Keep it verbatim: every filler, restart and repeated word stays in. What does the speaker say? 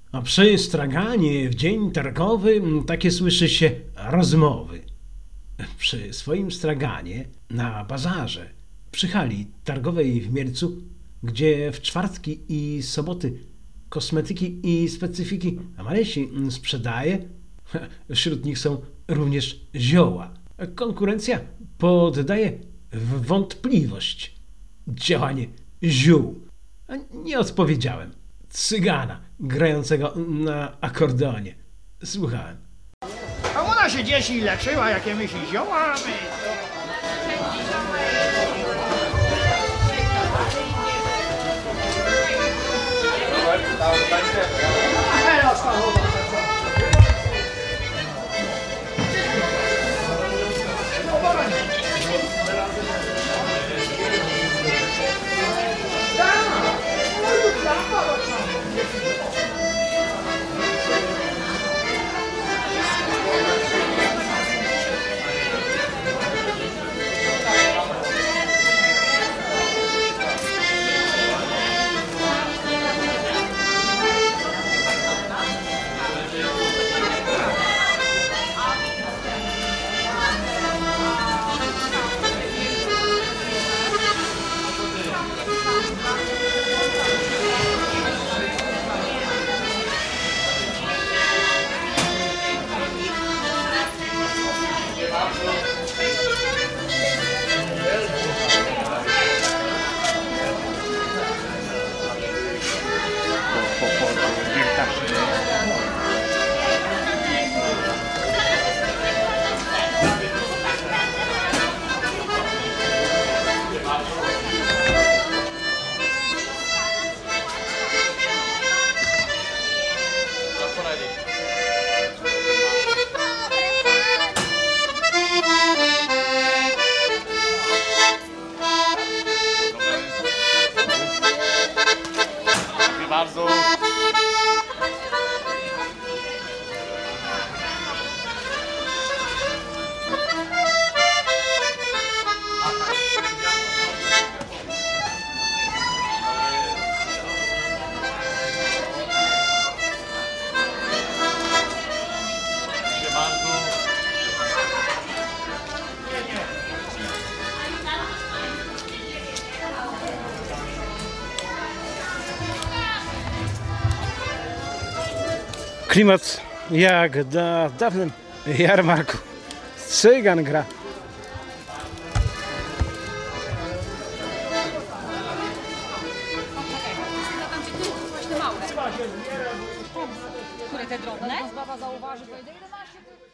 A przy straganie w dzień targowy takie słyszy się rozmowy. Przy swoim straganie na bazarze przy hali targowej w Mielcu, gdzie w czwartki i soboty kosmetyki i specyfiki Marysi sprzedaje, wśród nich są również zioła. Konkurencja poddaje w wątpliwość działanie ziół. Nie odpowiedziałem. Cygana grającego na akordeonie. Słuchałem. A ona się dzieci i leczyła, jakie myśli ziołami. Bardzo. Klimat jak na dawnym jarmarku. Cygan gra. Które te drobne? Baba zauważy, to ile masz?